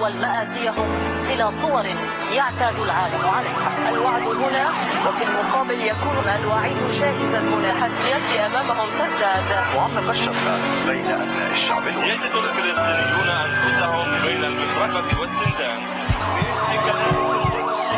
تتحول مآسيهم إلى صور يعتاد العالم عليها. الوعد هنا وفي المقابل يكون الوعيد شاهزا هنا. التحديات أمامهم تزداد. وعمق الشتات بين أبناء الشعب يجد الفلسطينيون أنفسهم بين المطرقة والسندان باسم كنائس القدس.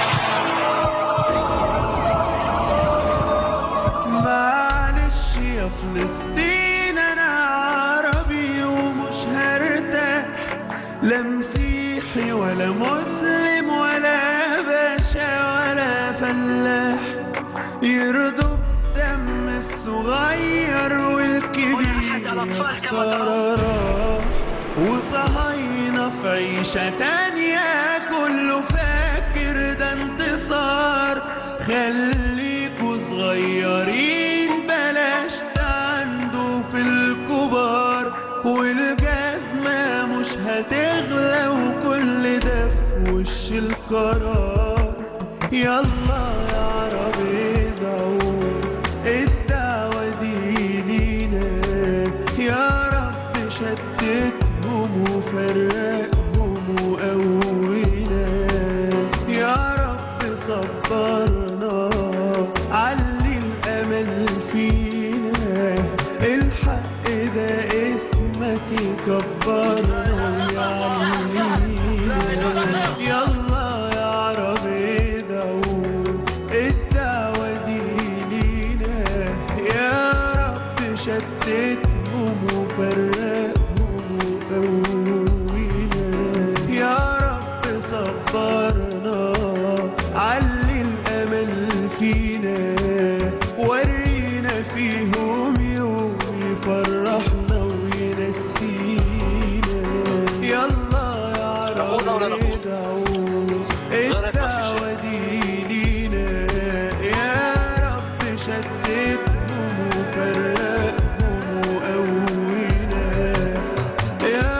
معلش يا فلسطين أنا عربي ومش هرتاح، لا مسيحي ولا مسلم ولا باشا ولا فلاح، يرضوا بدم الصغير والكبير خسارة راح، وصهاينة في عيشة تانية كله فاكر ده انتصار. خليكوا صغيرين بلاش تعندوا في الكبار، والجزمة مش هتغلى وكل ده في وش القرار. يلا يا عرب ادعوا الدعوة دي لينا، يا رب شتتهم وفرقهم وقوينا، يا رب صبرنا علي الأمل فينا، الحق ده اسمك يكبرنا ويعلينا. يلا يا عرب ادعوا الدعوة دي لينا، يا رب شتتهم وفرقهم وقوينا، يا رب صبرنا علي الأمل فينا، ورينا فيهم يوم يفرحنا وينسينا. يلا يا عرب ادعوا الدعوة دي لينا، يا رب شتتهم وفرقهم وقوينا، يا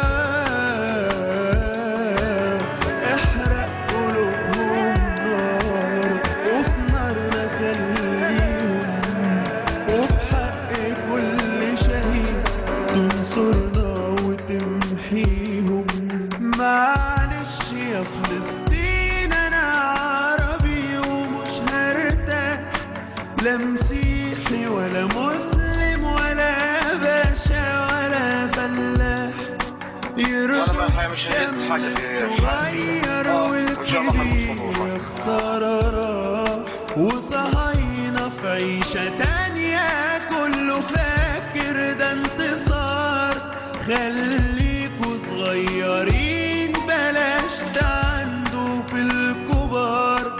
احرق قلوبهم نار وفي نارنا خليهم، وبحق كل شهيد تنصرنا وتمحيهم. معلش يا فلسطين أنا عربي ومش هرتاح، لا مسيحي ولا مسلم ولا باشا ولا فلاح، يرضوا الدم الصغير والكبير خسارة راح، وصهاينة في عيشة تانية كله فاكر ده انتصار. خليكوا صغيرين بلاش تعندوا في الكبار،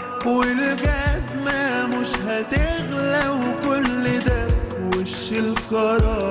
والجزمة مش هتغلى وكل ده في وش القرار.